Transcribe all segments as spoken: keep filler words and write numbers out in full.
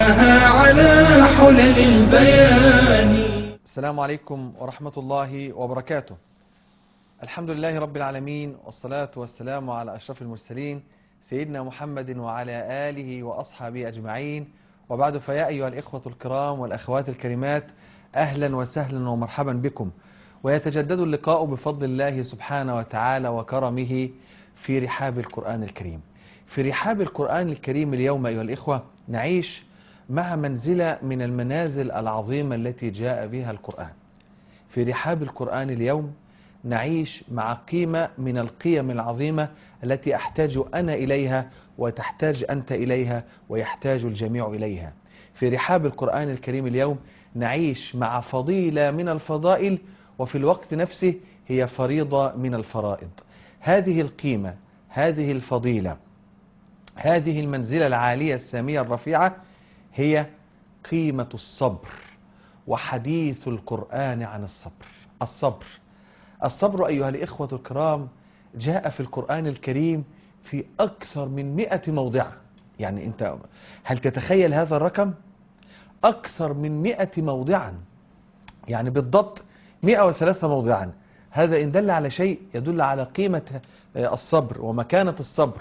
على حلل البيان. السلام عليكم ورحمة الله وبركاته. الحمد لله رب العالمين، والصلاة والسلام على أشرف المرسلين سيدنا محمد وعلى آله وأصحابه أجمعين، وبعد، فيا أيها الإخوة الكرام والأخوات الكريمات، أهلا وسهلا ومرحبا بكم. ويتجدد اللقاء بفضل الله سبحانه وتعالى وكرمه في رحاب القرآن الكريم. في رحاب القرآن الكريم اليوم أيها الإخوة نعيش مع منزلة من المنازل العظيمة التي جاء بها القرآن. في رحاب القرآن اليوم نعيش مع قيمة من القيم العظيمة التي أحتاج أنا إليها، وتحتاج أنت إليها، ويحتاج الجميع إليها. في رحاب القرآن الكريم اليوم نعيش مع فضيلة من الفضائل، وفي الوقت نفسه هي فريضة من الفرائض. هذه القيمة، هذه الفضيلة، هذه المنزلة العالية السامية الرفيعة هي قيمة الصبر. وحديث القرآن عن الصبر. الصبر الصبر أيها الإخوة الكرام جاء في القرآن الكريم في أكثر من مئة موضع. يعني أنت هل تتخيل هذا الرقم؟ أكثر من مئة موضعا، يعني بالضبط مئة وثلاثة موضعا. هذا إن دل على شيء يدل على قيمة الصبر ومكانة الصبر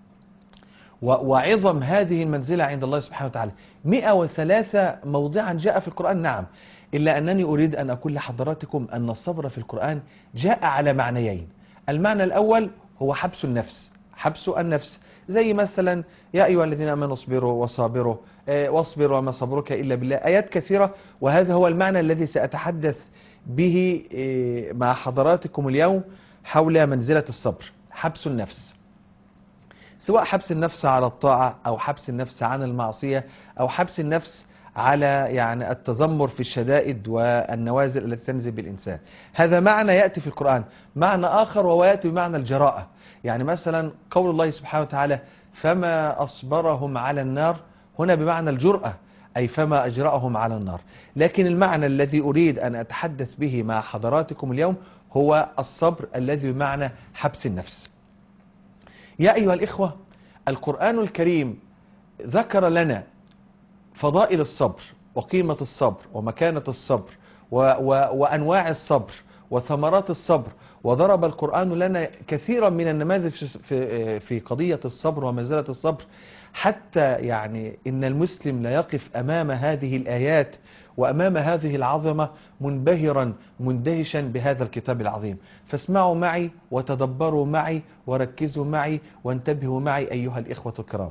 وعظم هذه المنزلة عند الله سبحانه وتعالى. مئة وثلاثة موضعا جاء في القرآن، نعم، إلا أنني أريد أن أقول لحضراتكم أن الصبر في القرآن جاء على معنيين. المعنى الأول هو حبس النفس، حبس النفس، زي مثلا يا أيها الذين آمنوا اصبروا وصابروا واصبروا وما صبرك إلا بالله، آيات كثيرة. وهذا هو المعنى الذي سأتحدث به مع حضراتكم اليوم حول منزلة الصبر. حبس النفس، سواء حبس النفس على الطاعة، أو حبس النفس عن المعصية، أو حبس النفس على يعني التذمر في الشدائد والنوازل التي تنزل بالإنسان. هذا معنى يأتي في القرآن. معنى آخر وهو يأتي بمعنى الجراءة. يعني مثلا قول الله سبحانه وتعالى فما أصبرهم على النار، هنا بمعنى الجرأة، أي فما أجرأهم على النار. لكن المعنى الذي أريد أن أتحدث به مع حضراتكم اليوم هو الصبر الذي بمعنى حبس النفس. يا أيها الإخوة، القرآن الكريم ذكر لنا فضائل الصبر وقيمة الصبر ومكانة الصبر و و وأنواع الصبر وثمرات الصبر، وضرب القرآن لنا كثيرا من النماذج في, في قضية الصبر ومنزلة الصبر، حتى يعني إن المسلم لا يقف أمام هذه الآيات وأمام هذه العظمة منبهرا مندهشا بهذا الكتاب العظيم. فاسمعوا معي وتدبروا معي وركزوا معي وانتبهوا معي أيها الإخوة الكرام.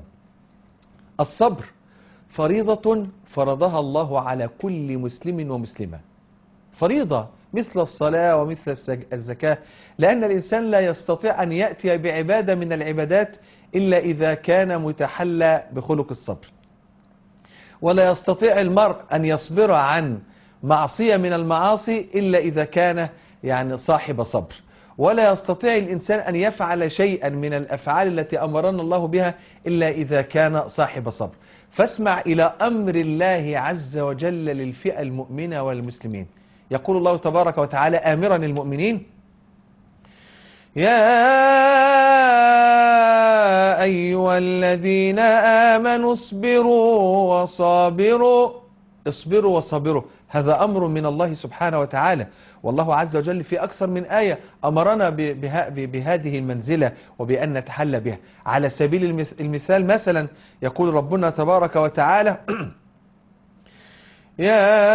الصبر فريضة فرضها الله على كل مسلم ومسلمة، فريضة مثل الصلاة ومثل الزكاة، لأن الإنسان لا يستطيع أن يأتي بعبادة من العبادات إلا إذا كان متحلى بخلق الصبر. ولا يستطيع المرء أن يصبر عن معصية من المعاصي إلا إذا كان يعني صاحب صبر. ولا يستطيع الإنسان أن يفعل شيئا من الأفعال التي أمرنا الله بها إلا إذا كان صاحب صبر. فاسمع إلى أمر الله عز وجل للفئة المؤمنة والمسلمين. يقول الله تبارك وتعالى آمرا المؤمنين يا أيها الذين آمنوا اصبروا وصابروا. اصبروا وصابروا، هذا أمر من الله سبحانه وتعالى. والله عز وجل في أكثر من آية أمرنا بهذه المنزلة وبأن نتحلى بها. على سبيل المثال مثلا يقول ربنا تبارك وتعالى يا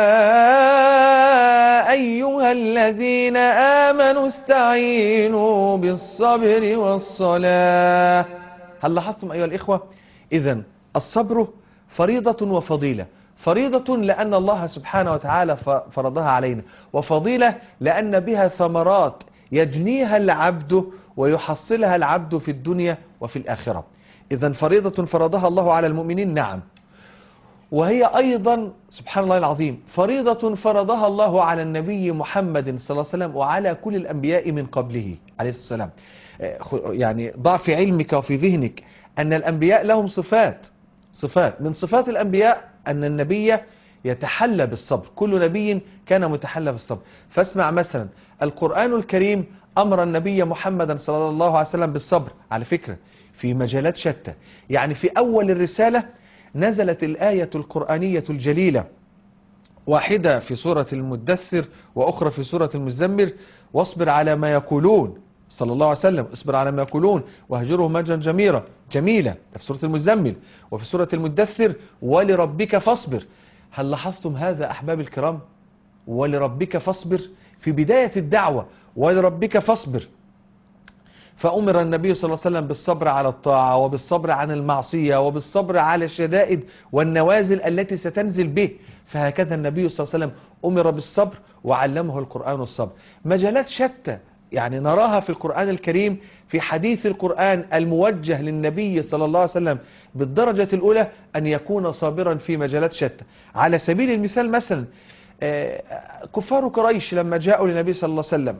أيها الذين آمنوا استعينوا بالصبر والصلاة. هل لاحظتم أيها الإخوة؟ إذن الصبر فريضة وفضيلة. فريضة لأن الله سبحانه وتعالى فرضها علينا، وفضيلة لأن بها ثمرات يجنيها العبد ويحصلها العبد في الدنيا وفي الآخرة. إذن فريضة فرضها الله على المؤمنين، نعم، وهي أيضا سبحان الله العظيم فريضة فرضها الله على النبي محمد صلى الله عليه وسلم وعلى كل الأنبياء من قبله عليه الصلاة والسلام. يعني ضع في علمك وفي ذهنك أن الأنبياء لهم صفات صفات من صفات الأنبياء أن النبي يتحلى بالصبر. كل نبي كان متحلى بالصبر. فاسمع مثلا القرآن الكريم أمر النبي محمد صلى الله عليه وسلم بالصبر، على فكرة في مجالات شتى. يعني في أول الرسالة نزلت الآية القرآنية الجليلة، واحدة في سورة المدثر وأخرى في سورة المزمر: واصبر على ما يقولون، صلى الله عليه وسلم، اصبر على ما يقولون واهجرهم هجرا جميلا جميلة، في سورة المزمل. وفي سورة المدثر: ولربك فاصبر. هل لاحظتم هذا أحباب الكرام؟ ولربك فاصبر في بداية الدعوة، ولربك فاصبر. فأمر النبي صلى الله عليه وسلم بالصبر على الطاعة، وبالصبر عن المعصية، وبالصبر على الشدائد والنوازل التي ستنزل به. فهكذا النبي صلى الله عليه وسلم أمر بالصبر وعلمه القرآن الصبر. مجالات شتى يعني نراها في القرآن الكريم، في حديث القرآن الموجه للنبي صلى الله عليه وسلم بالدرجة الأولى أن يكون صابرا في مجالات شتى. على سبيل المثال مثلا كفار قريش لما جاءوا للنبي صلى الله عليه وسلم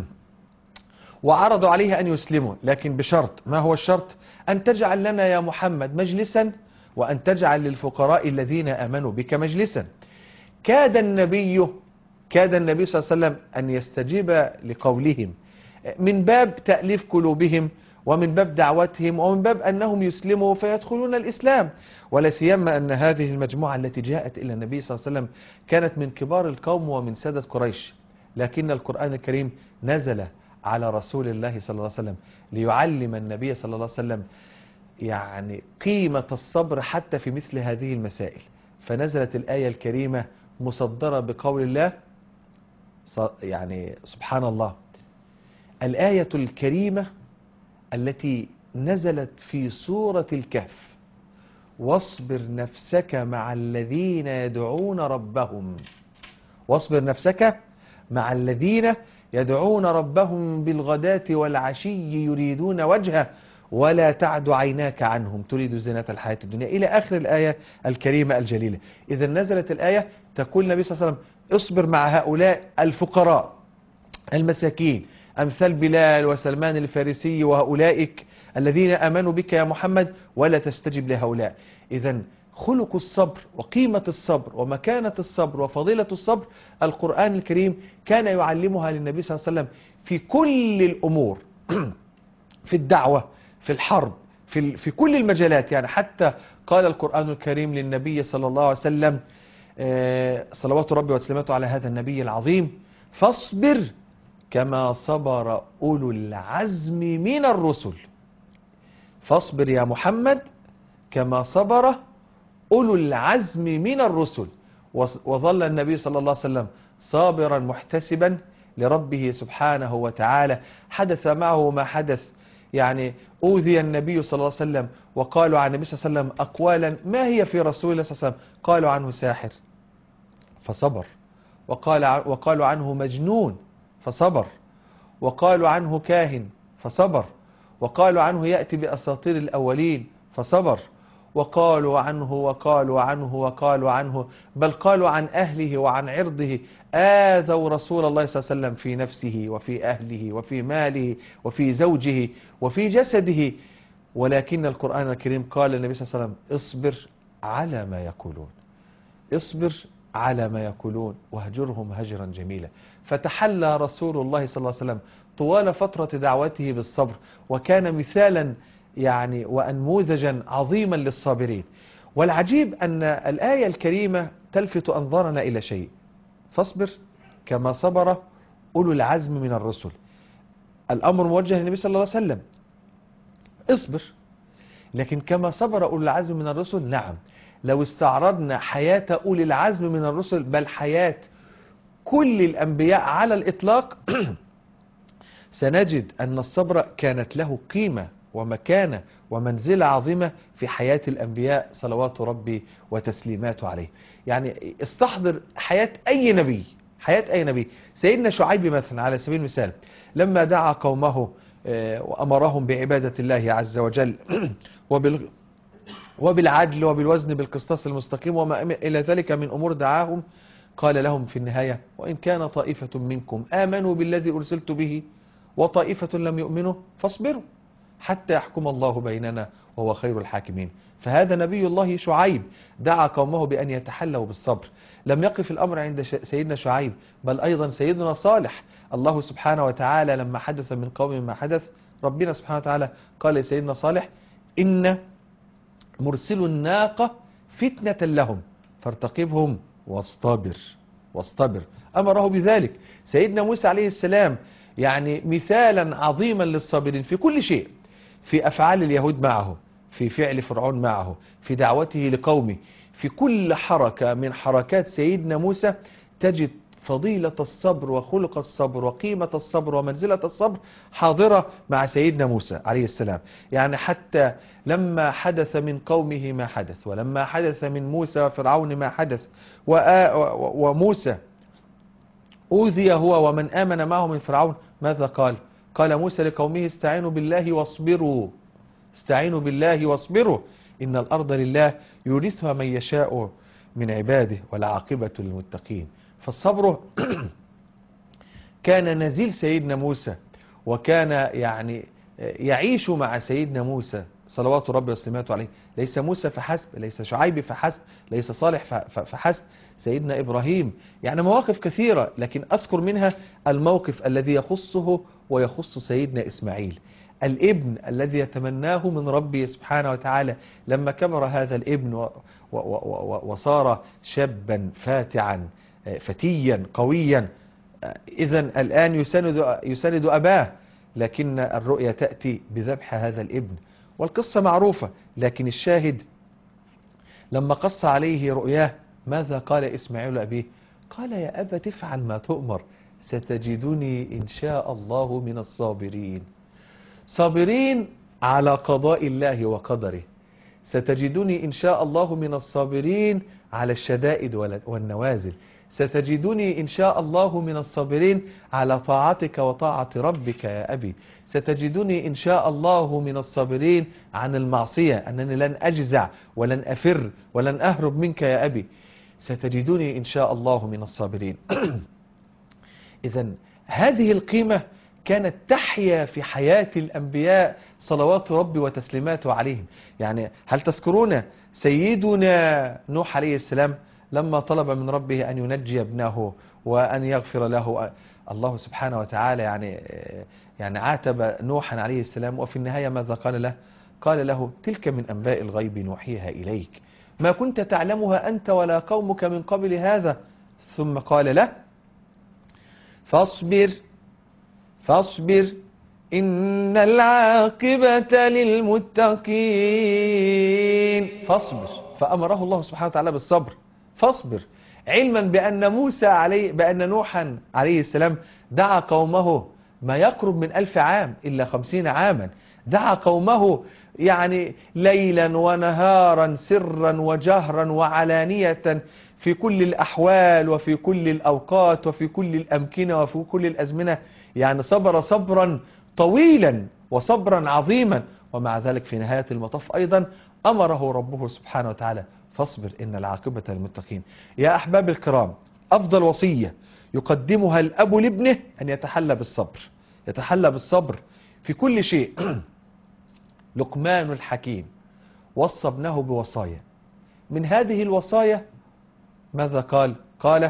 وعرضوا عليه أن يسلموا، لكن بشرط. ما هو الشرط؟ أن تجعل لنا يا محمد مجلسا، وأن تجعل للفقراء الذين آمنوا بك مجلسا. كاد النبي كاد النبي صلى الله عليه وسلم أن يستجيب لقولهم من باب تأليف قلوبهم، ومن باب دعوتهم، ومن باب أنهم يسلموا فيدخلون الإسلام. ولا سيما أن هذه المجموعة التي جاءت إلى النبي صلى الله عليه وسلم كانت من كبار القوم ومن سادة قريش، لكن القرآن الكريم نزل على رسول الله صلى الله عليه وسلم ليعلم النبي صلى الله عليه وسلم يعني قيمة الصبر حتى في مثل هذه المسائل. فنزلت الآية الكريمة مصدرة بقول الله، يعني سبحان الله، الآية الكريمة التي نزلت في سورة الكهف: واصبر نفسك مع الذين يدعون ربهم واصبر نفسك مع الذين يدعون ربهم بالغداة والعشي يريدون وجهه ولا تعد عيناك عنهم تريد زينة الحياة الدنيا، إلى آخر الآية الكريمة الجليلة. إذا نزلت الآية تقول النبي صلى الله عليه وسلم: اصبر مع هؤلاء الفقراء المساكين أمثال بلال وسلمان الفارسي وهؤلاء الذين آمنوا بك يا محمد، ولا تستجب لهؤلاء. إذا خلق الصبر وقيمة الصبر ومكانة الصبر وفضيلة الصبر القرآن الكريم كان يعلمها للنبي صلى الله عليه وسلم في كل الأمور في الدعوة، في الحرب، في, في كل المجالات. يعني حتى قال القرآن الكريم للنبي صلى الله عليه وسلم صلوات ربي وسلامته على هذا النبي العظيم: فاصبر كما صبر أولو العزم من الرسل. فاصبر يا محمد كما صبر أولو العزم من الرسل. وظل النبي صلى الله عليه وسلم صابرا محتسبا لربه سبحانه وتعالى. حدث معه ما حدث، يعني أوذي النبي صلى الله عليه وسلم وقالوا عن النبي صلى الله عليه وسلم أقوالا ما هي في رسول الله صلى الله عليه وسلم. قالوا عنه ساحر فصبر، وقال وقالوا عنه مجنون فصبر، وقالوا عنه كاهن فصبر، وقالوا عنه يأتي بأساطير الأولين فصبر، وقالوا عنه وقالوا عنه وقالوا عنه، بل قالوا عن أهله وعن عرضه: آذوا رسول الله صلى الله عليه وسلم في نفسه وفي أهله وفي ماله وفي زوجه وفي جسده. ولكن القرآن الكريم قال للنبي صلى الله عليه وسلم: اصبر على ما يقولون، اصبر على ما يقولون واهجرهم هجرا جميلا. فتحلى رسول الله صلى الله عليه وسلم طوال فترة دعوته بالصبر، وكان مثالا يعني وأنموذجا عظيما للصابرين. والعجيب أن الآية الكريمة تلفت أنظارنا إلى شيء: فاصبر كما صبر أولو العزم من الرسل. الأمر موجه للنبي صلى الله عليه وسلم، اصبر. لكن كما صبر أولو العزم من الرسل، نعم، لو استعرضنا حياة أولي العزم من الرسل، بل حياة كل الأنبياء على الإطلاق، سنجد أن الصبر كانت له قيمة ومكانة ومنزلة عظيمة في حياة الأنبياء صلوات ربي وتسليماته عليه. يعني استحضر حياة أي نبي، حياة أي نبي. سيدنا شعيب مثلا على سبيل المثال لما دعا قومه وأمرهم بعبادة الله عز وجل وبال وبالعدل وبالوزن بالقسطاس المستقيم وما إلى ذلك من أمور دعاهم، قال لهم في النهاية: وإن كان طائفة منكم آمنوا بالذي أرسلت به وطائفة لم يؤمنوا فاصبروا حتى يحكم الله بيننا وهو خير الحاكمين. فهذا نبي الله شعيب دعا قومه بأن يتحلوا بالصبر. لم يقف الأمر عند سيدنا شعيب، بل أيضا سيدنا صالح. الله سبحانه وتعالى لما حدث من قوم ما حدث، ربنا سبحانه وتعالى قال لسيدنا صالح: إن مرسل الناقة فتنة لهم فارتقبهم واصطبر واصطبر. أمره بذلك سيدنا موسى عليه السلام، يعني مثالا عظيما للصابرين في كل شيء، في أفعال اليهود معه، في فعل فرعون معه، في دعوته لقومه، في كل حركة من حركات سيدنا موسى تجد فضيلة الصبر وخلق الصبر وقيمة الصبر ومنزلة الصبر حاضرة مع سيدنا موسى عليه السلام. يعني حتى لما حدث من قومه ما حدث، ولما حدث من موسى وفرعون ما حدث، وموسى أوذي هو ومن آمن معه من فرعون، ماذا قال؟ قال موسى لقومه استعينوا بالله واصبروا، استعينوا بالله واصبروا إن الأرض لله يورثها من يشاء من عباده والعاقبة للمتقين. فالصبر كان نزيل سيدنا موسى، وكان يعني يعيش مع سيدنا موسى صلوات ربي وسلاماته عليه. ليس موسى فحسب، ليس شعيب فحسب، ليس صالح فحسب، سيدنا إبراهيم. يعني مواقف كثيرة، لكن أذكر منها الموقف الذي يخصه ويخص سيدنا إسماعيل، الابن الذي يتمناه من ربي سبحانه وتعالى. لما كبر هذا الابن وصار شابا فاتعا فتيا قويا، إذن الآن يساند, يساند أباه، لكن الرؤيا تأتي بذبح هذا الابن. والقصة معروفة، لكن الشاهد لما قص عليه رؤياه ماذا قال إسماعيل لأبيه؟ قال يا أبا تفعل ما تؤمر ستجدني إن شاء الله من الصابرين. صابرين على قضاء الله وقدره، ستجدني إن شاء الله من الصابرين على الشدائد والنوازل، ستجدني إن شاء الله من الصابرين على طاعتك وطاعة ربك يا أبي، ستجدني إن شاء الله من الصابرين عن المعصية، أنني لن أجزع ولن أفر ولن أهرب منك يا أبي، ستجدني إن شاء الله من الصابرين. إذن هذه القيمة كانت تحيا في حياة الأنبياء صلوات ربي وتسليماته عليهم. يعني هل تذكرون سيدنا نوح عليه السلام لما طلب من ربه أن ينجي ابنه وأن يغفر له، الله سبحانه وتعالى يعني يعني عاتب نوحا عليه السلام، وفي النهاية ماذا قال له؟ قال له تلك من أنباء الغيب نوحيها إليك ما كنت تعلمها أنت ولا قومك من قبل هذا. ثم قال له فاصبر فاصبر إن العاقبة للمتقين. فاصبر، فأمره الله سبحانه وتعالى بالصبر، فاصبر، علما بأن موسى عليه بأن نوحا عليه السلام دعا قومه ما يقرب من ألف عام إلا خمسين عاما، دعا قومه يعني ليلا ونهارا سرا وجهرا وعلانية في كل الأحوال وفي كل الأوقات وفي كل الأمكنة وفي كل الأزمنة. يعني صبر صبرا طويلا وصبرا عظيما، ومع ذلك في نهاية المطاف أيضا أمره ربه سبحانه وتعالى فاصبر إن العاقبة للمتقين. يا أحباب الكرام، أفضل وصية يقدمها الأب لابنه أن يتحلى بالصبر، يتحلى بالصبر في كل شيء. لقمان الحكيم وصى ابنه بوصايا، من هذه الوصايا ماذا قال؟ قال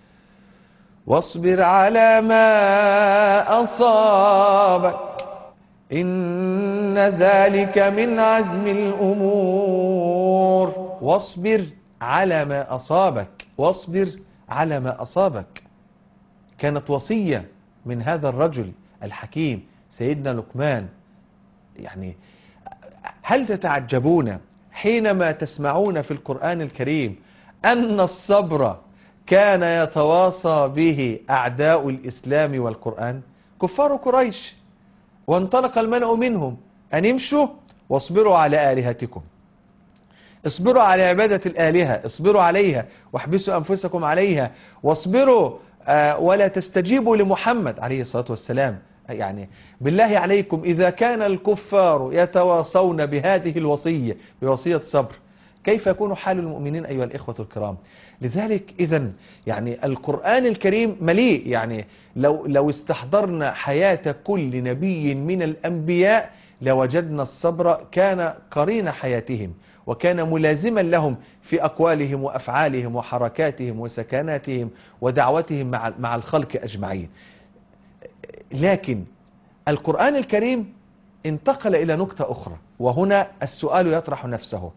واصبر على ما أصابك إن ذلك من عزم الأمور. واصبر على ما أصابك، واصبر على ما أصابك. كانت وصية من هذا الرجل الحكيم سيدنا لقمان. يعني هل تتعجبون حينما تسمعون في القرآن الكريم أن الصبر كان يتواصى به أعداء الإسلام والقرآن؟ كفار قريش، وانطلق الملأ منهم أن امشوا واصبروا على آلهتكم، اصبروا على عبادة الآلهة، اصبروا عليها واحبسوا أنفسكم عليها، واصبروا آه ولا تستجيبوا لمحمد عليه الصلاة والسلام. يعني بالله عليكم إذا كان الكفار يتواصون بهذه الوصية بوصية صبر، كيف يكون حال المؤمنين أيها الإخوة الكرام؟ لذلك إذن يعني القرآن الكريم مليء. يعني لو, لو استحضرنا حياة كل نبي من الأنبياء لوجدنا الصبر كان قرين حياتهم، وكان ملازما لهم في أقوالهم وأفعالهم وحركاتهم وسكناتهم ودعوتهم مع, مع الخلق أجمعين. لكن القرآن الكريم انتقل إلى نقطة أخرى، وهنا السؤال يطرح نفسه: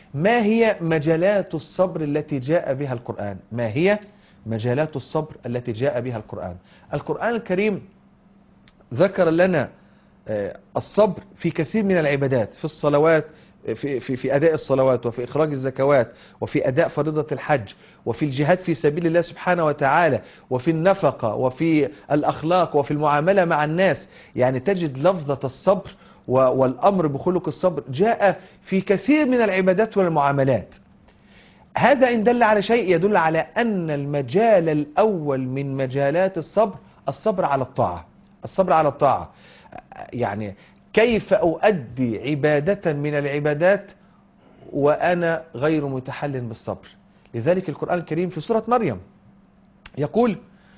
ما هي مجالات الصبر التي جاء بها القرآن؟ ما هي مجالات الصبر التي جاء بها القرآن؟ القرآن الكريم ذكر لنا الصبر في كثير من العبادات، في الصلوات، في, في, في أداء الصلوات، وفي إخراج الزكوات، وفي أداء فريضة الحج، وفي الجهاد في سبيل الله سبحانه وتعالى، وفي النفقة، وفي الأخلاق، وفي المعاملة مع الناس. يعني تجد لفظة الصبر والأمر بخلق الصبر جاء في كثير من العبادات والمعاملات. هذا إن دل على شيء يدل على أن المجال الأول من مجالات الصبر الصبر على الطاعة. الصبر على الطاعة يعني كيف أؤدي عبادة من العبادات وأنا غير متحل بالصبر. لذلك القرآن الكريم في سورة مريم يقول: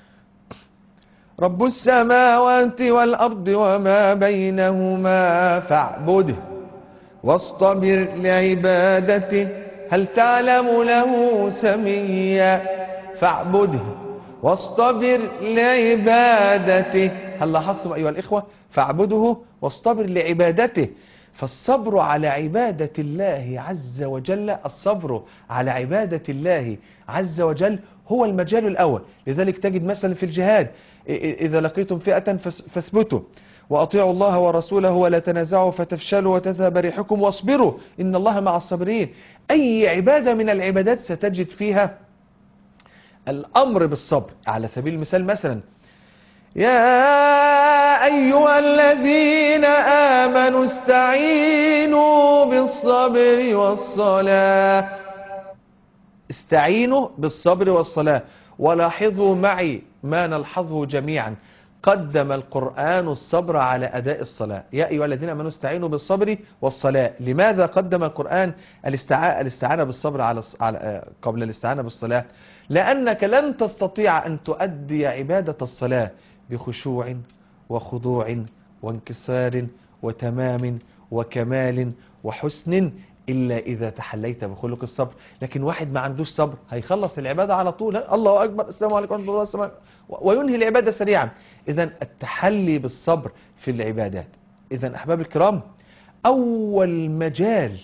رب السماوات والأرض وما بينهما فاعبده واصطبر لعبادته هل تعلم له سميا فاعبده واصطبر لعبادته. هل لاحظتم أيها الإخوة؟ فاعبده واصطبر لعبادته. فالصبر على عبادة الله عز وجل، الصبر على عبادة الله عز وجل هو المجال الأول. لذلك تجد مثلا في الجهاد: إذا لقيتم فئة فاثبتوا وأطيعوا الله ورسوله ولا تنازعوا فتفشلوا وتذهب ريحكم واصبروا إن الله مع الصابرين. أي عبادة من العبادات ستجد فيها الأمر بالصبر. على سبيل المثال مثلا: يا أيها الذين آمنوا استعينوا بالصبر والصلاة. استعينوا بالصبر والصلاة. ولاحظوا معي ما نلحظه جميعا: قدم القرآن الصبر على أداء الصلاة. يا أيها الذين آمنوا استعينوا بالصبر والصلاة. لماذا قدم القرآن الاستعانة بالصبر على قبل الاستعانة بالصلاة؟ لأنك لن تستطيع أن تؤدي عبادة الصلاة بخشوع وخضوع وانكسار وتمام وكمال وحسن إلا إذا تحليت بخلق الصبر. لكن واحد ما عندوش صبر هيخلص العبادة على طول: الله أكبر، السلام عليكم ورحمة الله السلام، وينهي العبادة سريعا. إذن التحلي بالصبر في العبادات. إذن أحباب الكرام، أول مجال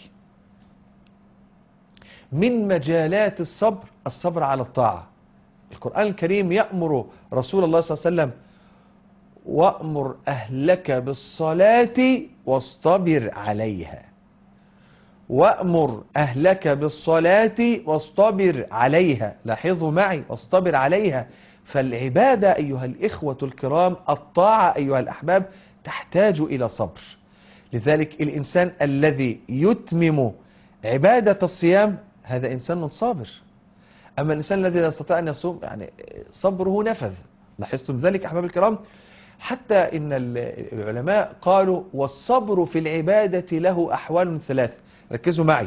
من مجالات الصبر الصبر على الطاعة. القرآن الكريم يأمر رسول الله صلى الله عليه وسلم: وأمر أهلك بالصلاة واصطبر عليها. وأمر أهلك بالصلاة واصطبر عليها. لاحظوا معي: واصطبر عليها. فالعبادة أيها الإخوة الكرام، الطاعة أيها الأحباب، تحتاج إلى صبر. لذلك الإنسان الذي يتمم عبادة الصيام هذا إنسان صابر. أما الإنسان الذي لا يستطيع أن يصوم يعني صبره نفذ. لاحظتم ذلك أحباب الكرام؟ حتى إن العلماء قالوا: والصبر في العبادة له أحوال ثلاث. ركزوا معي: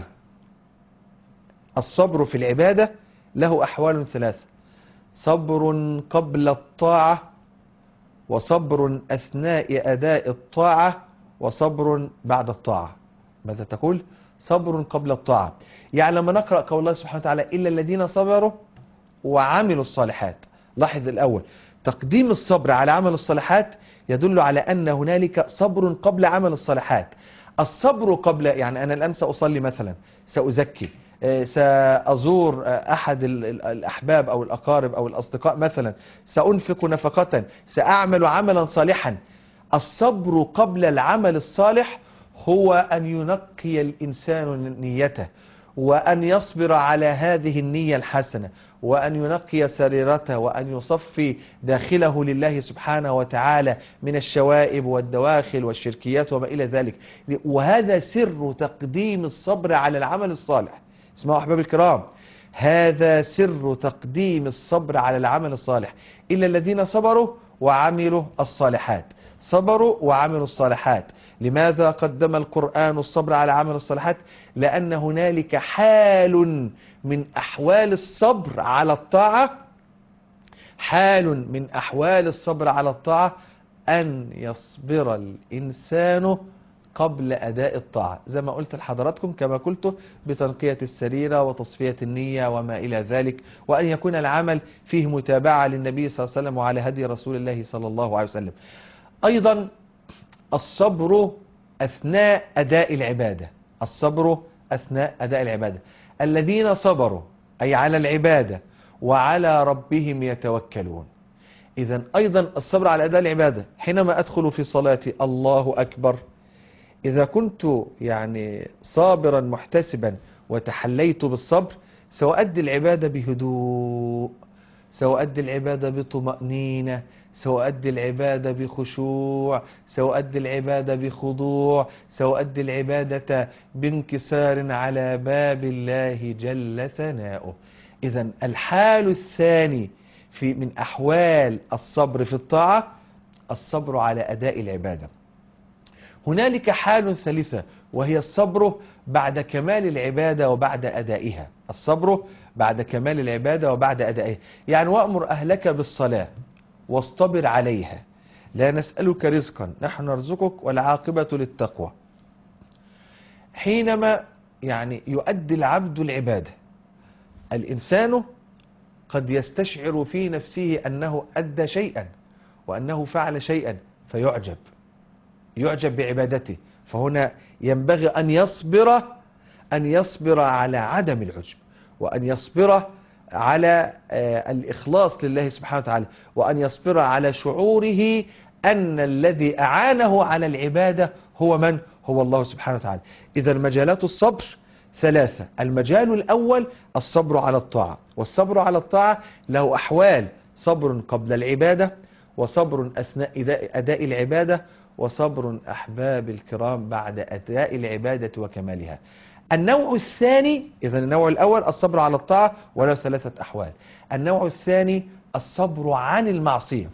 الصبر في العبادة له أحوال ثلاث: صبر قبل الطاعة، وصبر أثناء أداء الطاعة، وصبر بعد الطاعة. ماذا تقول؟ صبر قبل الطاعة. يعني لما نقرأ قول الله سبحانه وتعالى: إلا الذين صبروا وعملوا الصالحات. لاحظ الأول: تقديم الصبر على عمل الصالحات يدل على أن هنالك صبر قبل عمل الصالحات. الصبر قبل، يعني أنا الآن سأصلي مثلا، سأزكي، سأزور أحد الأحباب أو الأقارب أو الأصدقاء مثلا، سأنفق نفقة، سأعمل عملا صالحا. الصبر قبل العمل الصالح هو أن ينقي الإنسان نيته، وأن يصبر على هذه النية الحسنة، وأن ينقي سريرته، وأن يصفي داخله لله سبحانه وتعالى من الشوائب والدواخل والشركيات وما إلى ذلك. وهذا سر تقديم الصبر على العمل الصالح. اسمعوا أحباب الكرام، هذا سر تقديم الصبر على العمل الصالح. إلا الذين صبروا وعملوا الصالحات. صبروا وعملوا الصالحات. لماذا قدم القرآن الصبر على عمل الصالحات؟ لأن هنالك حال من أحوال الصبر على الطاعة، حال من أحوال الصبر على الطاعة أن يصبر الإنسان قبل أداء الطاعة، زي ما قلت لحضراتكم كما قلت، بتنقية السريرة وتصفية النية وما إلى ذلك، وأن يكون العمل فيه متابعة للنبي صلى الله عليه وسلم وعلى هدي رسول الله صلى الله عليه وسلم. أيضا الصبر أثناء أداء العبادة. الصبر أثناء أداء العبادة. الذين صبروا أي على العبادة وعلى ربهم يتوكلون. إذن أيضا الصبر على أداء العبادة، حينما أدخل في صلاتي الله أكبر، إذا كنت يعني صابرا محتسبا وتحليت بالصبر، سأؤدي العبادة بهدوء، سأؤدي العبادة بطمأنينة، سأؤدي العبادة بخشوع، سأؤدي العبادة بخضوع، سأؤدي العبادة بانكسار على باب الله جل ثناؤه. إذن الحال الثاني في من أحوال الصبر في الطاعة الصبر على أداء العبادة. هنالك حال ثالثة وهي الصبر بعد كمال العبادة وبعد أدائها. الصبر بعد كمال العبادة وبعد أدائها، يعني وأمر أهلك بالصلاة واصطبر عليها، لا نسألك رزقا نحن نرزقك والعاقبة للتقوى. حينما يعني يؤدي العبد العبادة، الإنسان قد يستشعر في نفسه أنه أدى شيئا وأنه فعل شيئا فيعجب، يعجب بعبادته، فهنا ينبغي أن يصبر أن يصبر على عدم العجب، وأن يصبر على الإخلاص لله سبحانه وتعالى، وأن يصبر على شعوره أن الذي أعانه على العبادة هو من؟ هو الله سبحانه وتعالى. إذا مجالات الصبر ثلاثة. المجال الأول الصبر على الطاعة، والصبر على الطاعة له أحوال: صبر قبل العبادة، وصبر أثناء أداء العبادة، وصبر أحباب الكرام بعد أداء العبادة وكمالها. النوع الثاني، إذا النوع الأول الصبر على الطاعة وله ثلاثة أحوال. النوع الثاني الصبر عن المعصية.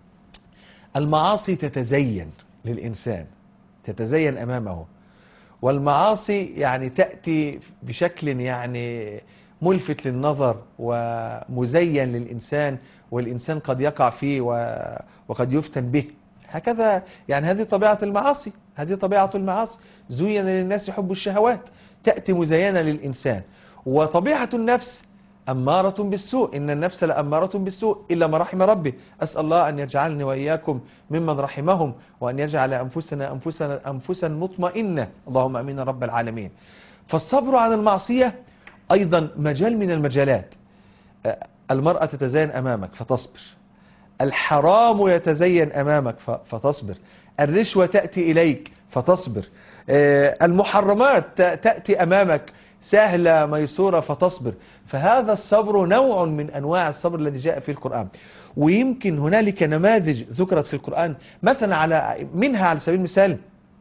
المعاصي تتزين للإنسان، تتزين أمامه، والمعاصي يعني تأتي بشكل يعني ملفت للنظر ومزين للإنسان، والإنسان قد يقع فيه وقد يفتن به. هكذا يعني هذه طبيعة المعاصي، هذه طبيعة المعاصي. زين للناس حب الشهوات، تأتي مزينة للإنسان. وطبيعة النفس أمارة بالسوء، إن النفس لأمارة بالسوء إلا ما رحم ربي. أسأل الله أن يجعلني وإياكم ممن رحمهم، وأن يجعل أنفسنا أنفسنا أنفسا مطمئنة، اللهم أمين رب العالمين. فالصبر عن المعصية أيضا مجال من المجالات. المرأة تتزين أمامك فتصبر، الحرام يتزين أمامك فتصبر، الرشوة تأتي إليك فتصبر، المحرمات تأتي أمامك سهلة ميسورة فتصبر. فهذا الصبر نوع من أنواع الصبر الذي جاء في القرآن. ويمكن هنالك نماذج ذكرت في القرآن، مثلا على منها على سبيل المثال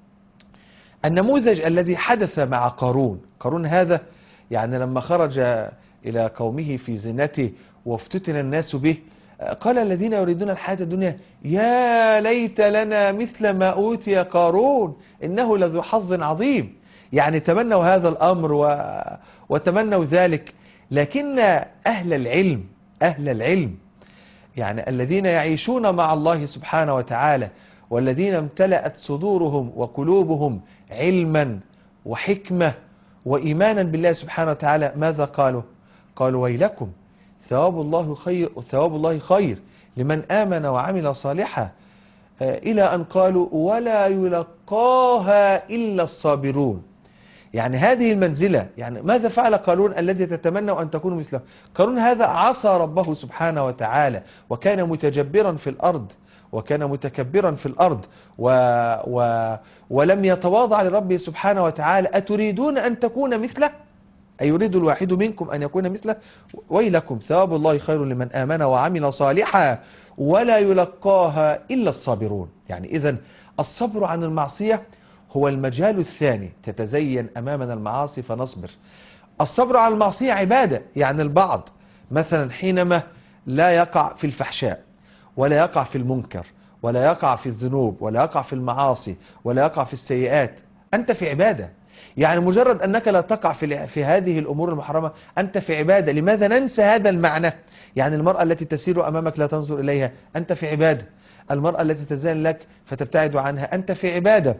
النموذج الذي حدث مع قارون. قارون هذا يعني لما خرج إلى قومه في زينته وافتتن الناس به، قال الذين يريدون الحياة الدنيا يا ليت لنا مثل ما أوتي قارون إنه لذو حظ عظيم. يعني تمنوا هذا الأمر و... وتمنوا ذلك. لكن أهل العلم أهل العلم يعني الذين يعيشون مع الله سبحانه وتعالى، والذين امتلأت صدورهم وقلوبهم علما وحكمة وإيمانا بالله سبحانه وتعالى، ماذا قالوا؟ قالوا ويلكم ثواب الله خير ثواب الله خير لمن آمن وعمل صالحا، إلى أن قالوا ولا يلقاها إلا الصابرون. يعني هذه المنزلة، يعني ماذا فعل قارون الذي تتمنى أن تكون مثله؟ قارون هذا عصى ربه سبحانه وتعالى، وكان متجبرا في الأرض، وكان متكبرا في الأرض و و ولم يتواضع لربه سبحانه وتعالى. أتريدون أن تكون مثله؟ أيريد الواحد منكم أن يكون مثله؟ ويلكم ثواب الله خير لمن آمن وعمل صالحا ولا يلقاها إلا الصابرون. يعني إذن الصبر عن المعصية هو المجال الثاني، تتزين أمامنا المعاصي فنصبر. الصبر على المعصية عبادة. يعني البعض مثلا حينما لا يقع في الفحشاء ولا يقع في المنكر ولا يقع في الذنوب ولا يقع في المعاصي ولا يقع في السيئات، أنت في عبادة. يعني مجرد أنك لا تقع في في هذه الأمور المحرمة أنت في عبادة. لماذا ننسى هذا المعنى؟ يعني المرأة التي تسير أمامك لا تنظر إليها أنت في عبادة. المرأة التي تزين لك فتبتعد عنها أنت في عبادة.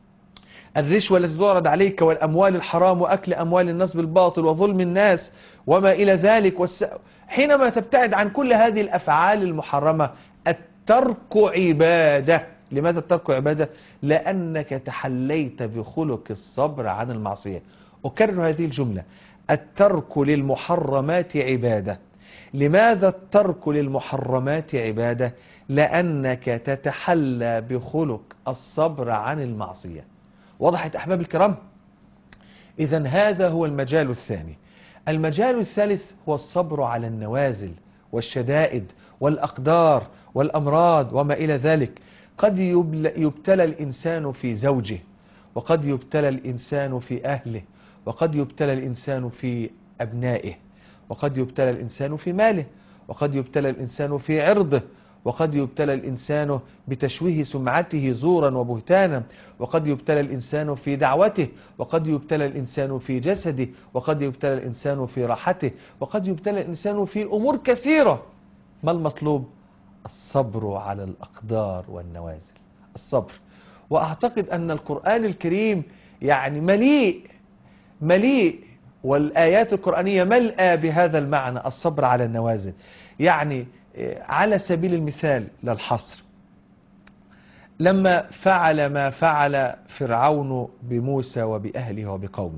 الرشوة التي تعرض عليك والأموال الحرام وأكل أموال الناس بالباطل وظلم الناس وما إلى ذلك والس... حينما تبتعد عن كل هذه الأفعال المحرمة الترك عبادة. لماذا الترك عبادة؟ لأنك تحليت بخلق الصبر عن المعصية. أكرر هذه الجملة: الترك للمحرمات عبادة. لماذا الترك للمحرمات عبادة؟ لأنك تتحلى بخلق الصبر عن المعصية. وضحت أحباب الكرام؟ إذن هذا هو المجال الثاني. المجال الثالث هو الصبر على النوازل والشدائد والأقدار والأمراض وما إلى ذلك. قد يبتلى الإنسان في زوجه، وقد يبتلى الإنسان في أهله، وقد يبتلى الإنسان في أبنائه، وقد يبتلى الإنسان في ماله، وقد يبتلى الإنسان في عرضه، وقد يبتلى الإنسان بتشويه سمعته زورا وبهتانا، وقد يبتلى الإنسان في دعوته، وقد يبتلى الإنسان في جسده، وقد يبتلى الإنسان في راحته، وقد يبتلى الإنسان في أمور كثيرة. ما المطلوب؟ الصبر على الأقدار والنوازل، الصبر. وأعتقد أن القرآن الكريم يعني مليء مليء والآيات القرآنية ملأى بهذا المعنى، الصبر على النوازل. يعني على سبيل المثال للحصر، لما فعل ما فعل فرعون بموسى وبأهله وبقومه،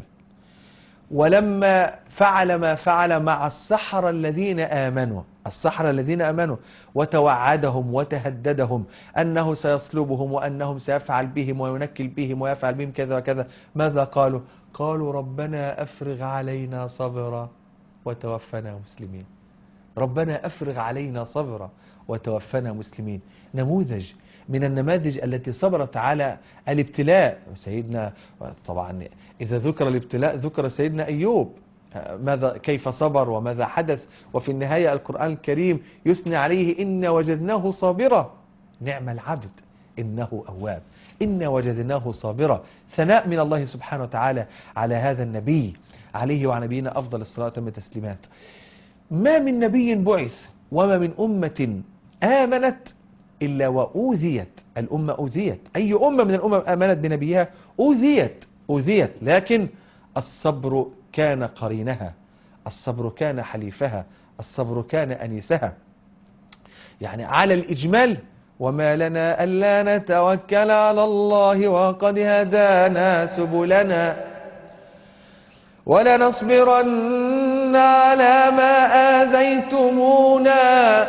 ولما فعل ما فعل مع السحرة الذين آمنوا السحرة الذين آمنوا وتوعدهم وتهددهم أنه سيصلبهم وأنهم سيفعل بهم وينكل بهم ويفعل بهم كذا وكذا، ماذا قالوا؟ قالوا ربنا أفرغ علينا صبرا وتوفنا مسلمين. ربنا أفرغ علينا صبرا وتوفنا مسلمين. نموذج من النماذج التي صبرت على الابتلاء. سيدنا طبعا إذا ذكر الابتلاء ذكر سيدنا أيوب، ماذا كيف صبر وماذا حدث، وفي النهاية القرآن الكريم يثني عليه: إن وجدناه صابرا نعم العبد إنه أواب. إن وجدناه صابرا، ثناء من الله سبحانه وتعالى على هذا النبي عليه وعلى نبينا أفضل الصلاة والتسليمات. ما من نبي بعث وما من أمة آمنت إلا وأوذيت. الأمة أوذيت، أي أمة من الأمم آمنت بنبيها أوذيت أوذيت لكن الصبر كان قرينها، الصبر كان حليفها، الصبر كان أنيسها. يعني على الإجمال: وما لنا ألا نتوكل على الله وقد هدانا سبلنا ولنصبرن على ما آذيتمونا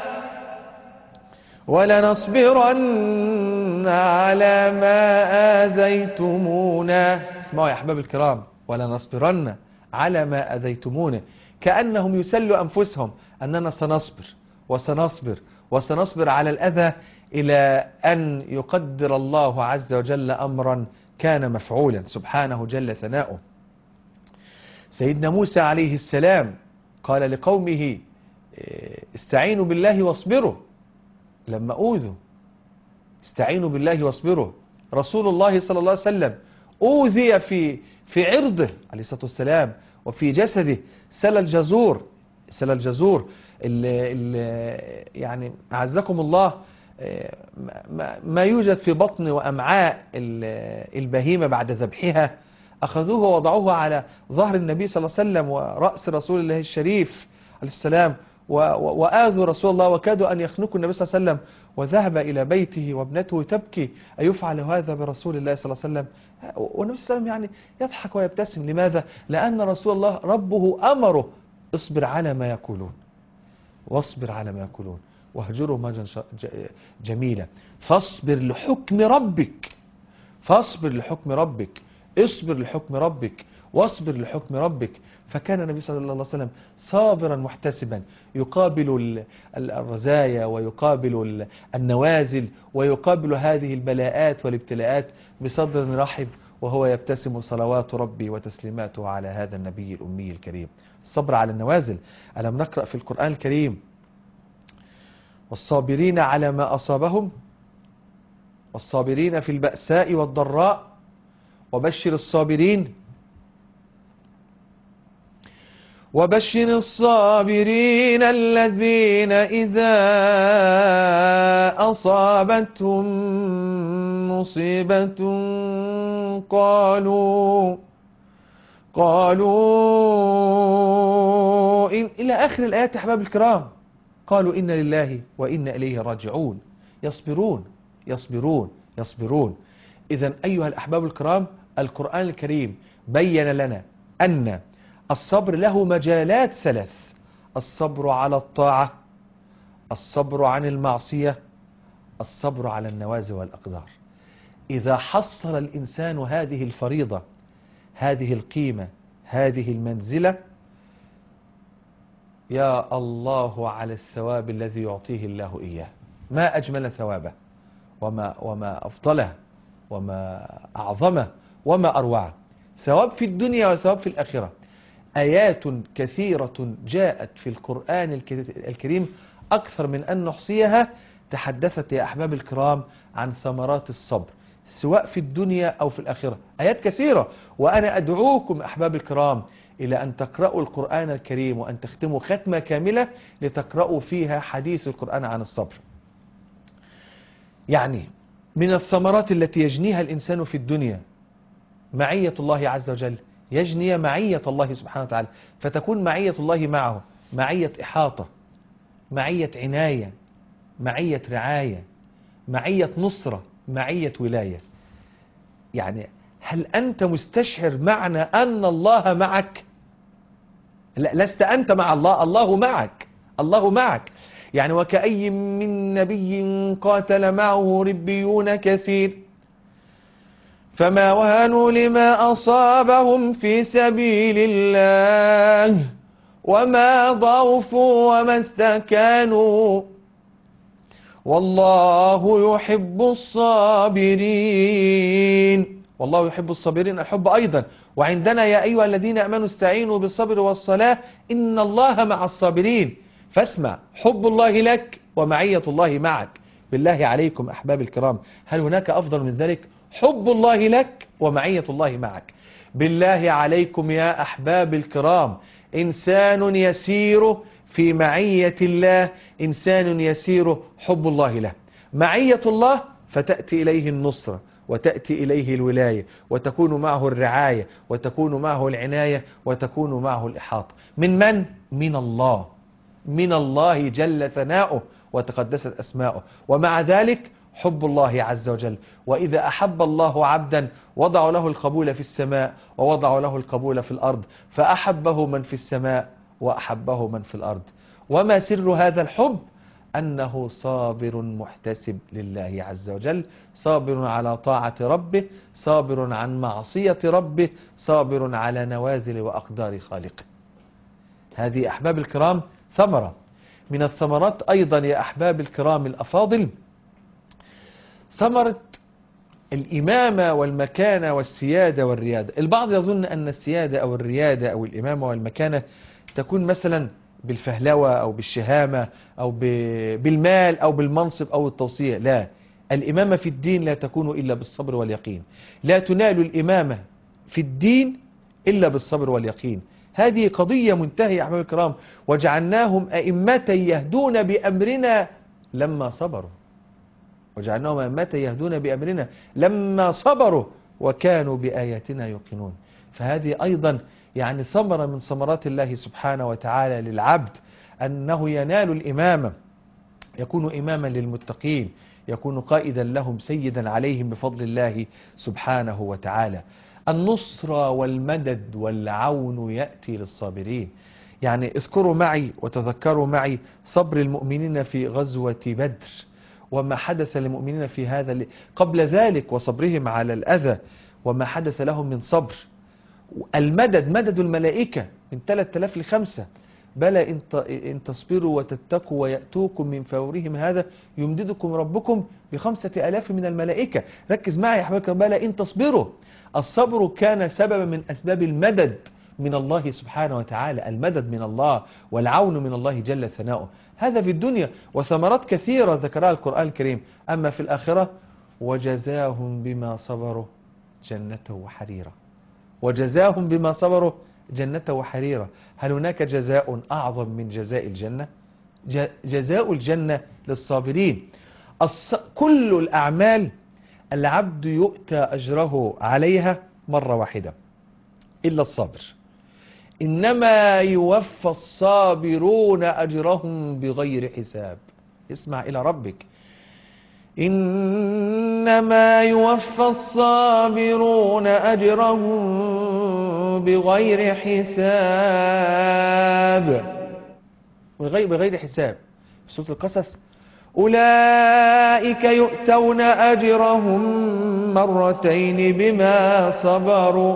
ولنصبرن على ما آذيتمونا. اسمعوا يا أحباب الكرام: ولنصبرن على ما آذيتمونا. كأنهم يسلوا أنفسهم أننا سنصبر وسنصبر وسنصبر على الأذى إلى أن يقدر الله عز وجل أمرا كان مفعولا سبحانه جل ثناؤه. سيدنا موسى عليه السلام قال لقومه: استعينوا بالله واصبروا. لما أوذوا استعينوا بالله واصبروا. رسول الله صلى الله عليه وسلم أوذي في في عرضه عليه الصلاة والسلام وفي جسده سل الجزور سل الجزور اللي اللي يعني أعزكم الله ما يوجد في بطن وأمعاء البهيمة بعد ذبحها، أخذوه ووضعوه على ظهر النبي صلى الله عليه وسلم ورأس رسول الله الشريف عليه السلام، وآذوا رسول الله وكادوا أن يخنقوا النبي صلى الله عليه وسلم، وذهب إلى بيته وابنته تبكي: أيفعل هذا برسول الله صلى الله عليه وسلم؟ والنبي صلى الله عليه وسلم يعني يضحك ويبتسم. لماذا؟ لأن رسول الله ربه أمره: اصبر على ما يقولون واصبر على ما يقولون واهجرهم هجرا جميلا. فاصبر لحكم ربك فاصبر لحكم ربك اصبر لحكم ربك واصبر لحكم ربك. فكان النبي صلى الله عليه وسلم صابرا محتسبا، يقابل الرزايا ويقابل النوازل ويقابل هذه البلاءات والابتلاءات بصدر رحب، وهو يبتسم صلوات ربي وتسليماته على هذا النبي الأمي الكريم. الصبر على النوازل. ألم نقرأ في القرآن الكريم: والصابرين على ما أصابهم والصابرين في البأساء والضراء وبشر الصابرين وبشر الصابرين الذين إذا أصابتهم مصيبة قالوا قالوا إن إلى آخر الآيات يا أحباب الكرام. قالوا إنا لله وإنا إليه راجعون. يصبرون يصبرون يصبرون. إذن أيها الأحباب الكرام، القرآن الكريم بين لنا أن الصبر له مجالات ثلاث: الصبر على الطاعة، الصبر عن المعصية، الصبر على النوازل والأقدار. إذا حصل الإنسان هذه الفريضة، هذه القيمة، هذه المنزلة، يا الله على الثواب الذي يعطيه الله إياه. ما أجمل ثوابه، وما, وما أفضله، وما أعظمه، وما أروعه. ثواب في الدنيا وثواب في الآخرة. آيات كثيرة جاءت في القرآن الكريم أكثر من أن نحصيها تحدثت يا أحباب الكرام عن ثمرات الصبر، سواء في الدنيا أو في الآخرة. آيات كثيرة، وأنا أدعوكم أحباب الكرام إلى أن تقرأوا القرآن الكريم وأن تختموا ختمة كاملة لتقرأوا فيها حديث القرآن عن الصبر. يعني من الثمرات التي يجنيها الإنسان في الدنيا معية الله عز وجل، يجني معية الله سبحانه وتعالى، فتكون معية الله معه معية إحاطة، معية عناية، معية رعاية، معية نصرة، معية ولاية. يعني هل أنت مستشعر معنى أن الله معك؟ لا، لست أنت مع الله، الله معك، الله معك. يعني وكأي من نبي قاتل معه ربيون كثير فما وهنوا لما أصابهم في سبيل الله وما ضعفوا وما استكانوا والله يحب الصابرين. والله يحب الصابرين، الحب أيضا. وعندنا يا أيها الذين آمنوا استعينوا بالصبر والصلاة إن الله مع الصابرين. فاسمع، حب الله لك ومعية الله معك. بالله عليكم أحباب الكرام، هل هناك أفضل من ذلك؟ حب الله لك ومعية الله معك. بالله عليكم يا أحباب الكرام، إنسان يسير في معية الله، إنسان يسير حب الله له. معية الله فتأتي إليه النصرة، وتأتي إليه الولاية، وتكون معه الرعاية، وتكون معه العناية، وتكون معه الإحاطة. من من؟ من الله، من الله جل ثناؤه وتقدست أسماؤه. ومع ذلك حب الله عز وجل. وإذا أحب الله عبدا وضع له القبول في السماء ووضع له القبول في الأرض، فأحبه من في السماء وأحبه من في الأرض. وما سر هذا الحب؟ أنه صابر محتسب لله عز وجل، صابر على طاعة ربه، صابر عن معصية ربه، صابر على نوازل وأقدار خالقه. هذه أحباب الكرام ثمرة من الثمرات. أيضا يا أحباب الكرام الأفاضل، ثمرة الإمامة والمكانة والسيادة والريادة. البعض يظن أن السيادة أو الريادة أو الإمامة والمكانة تكون مثلا بالفهلوة أو بالشهامة أو بالمال أو بالمنصب أو التوصية. لا، الإمامة في الدين لا تكون إلا بالصبر واليقين. لا تنال الإمامة في الدين إلا بالصبر واليقين. هذه قضية منتهية يا أحباب الكرام. وجعلناهم أئمة يهدون بأمرنا لما صبروا، وجعلناهم أئمة يهدون بأمرنا لما صبروا وكانوا بآياتنا يوقنون. فهذه أيضا يعني ثمرة من ثمرات الله سبحانه وتعالى للعبد، أنه ينال الإمامة، يكون إماما للمتقين، يكون قائدا لهم، سيدا عليهم بفضل الله سبحانه وتعالى. النصرة والمدد والعون يأتي للصابرين. يعني اذكروا معي وتذكروا معي صبر المؤمنين في غزوة بدر، وما حدث للمؤمنين في هذا قبل ذلك، وصبرهم على الأذى، وما حدث لهم من صبر. المدد، مدد الملائكة من ثلاثة آلاف لخمسة. بلى إن تصبروا وتتقوا ويأتوكم من فورهم هذا يمددكم ربكم بخمسة آلاف من الملائكة. ركز معي يا حبيبي، بلى إن تصبروا. الصبر كان سببا من أسباب المدد من الله سبحانه وتعالى، المدد من الله والعون من الله جل ثناؤه. هذا في الدنيا، وثمرات كثيرة ذكرها القرآن الكريم. أما في الآخرة وجزاهم بما صبروا جنة وحريرا، وجزاهم بما صبروا جنة وحريرا. هل هناك جزاء أعظم من جزاء الجنة؟ جزاء الجنة للصابرين. كل الأعمال العبد يؤتى أجره عليها مرة واحدة إلا الصبر. إنما يوفى الصابرون أجرهم بغير حساب. اسمع إلى ربك، إنما يوفى الصابرون أجرهم بغير حساب. بغير بغير حساب. في سورة القصص أولئك يؤتون أجرهم مرتين بما صبروا.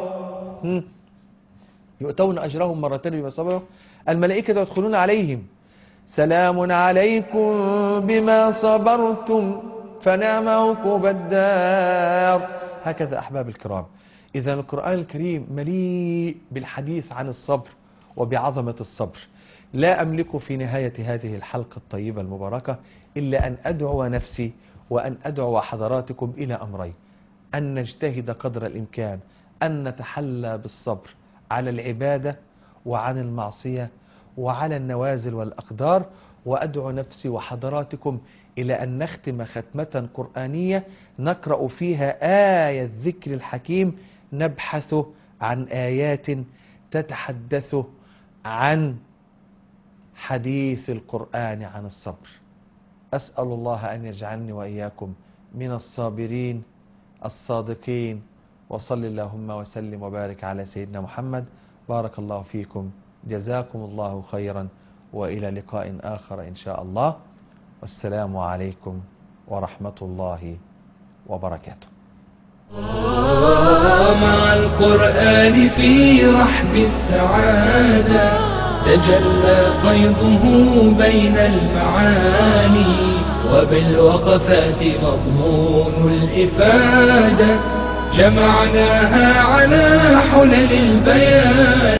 يؤتون أجرهم مرتين بما صبروا. الملائكة يدخلون عليهم سلام عليكم بما صبرتم فنعم عقبى الدار. هكذا أحباب الكرام، إذا القرآن الكريم مليء بالحديث عن الصبر وبعظمة الصبر. لا أملك في نهاية هذه الحلقة الطيبة المباركة إلا أن أدعو نفسي وأن أدعو حضراتكم إلى أمرين: أن نجتهد قدر الإمكان أن نتحلى بالصبر على العبادة وعن المعصية وعلى النوازل والأقدار، وأدعو نفسي وحضراتكم إلى أن نختم ختمة قرآنية نقرأ فيها آية الذكر الحكيم، نبحث عن آيات تتحدث عن حديث القرآن عن الصبر. أسأل الله أن يجعلني وإياكم من الصابرين الصادقين. وصل اللهم وسلم وبارك على سيدنا محمد. بارك الله فيكم، جزاكم الله خيرا، وإلى لقاء آخر إن شاء الله، والسلام عليكم ورحمة الله وبركاته. مع القرآن في رحب السعادة تجلى فيضه بين المعاني، وبالوقفات مضمون الإفادة جمعناها على حلل البيان.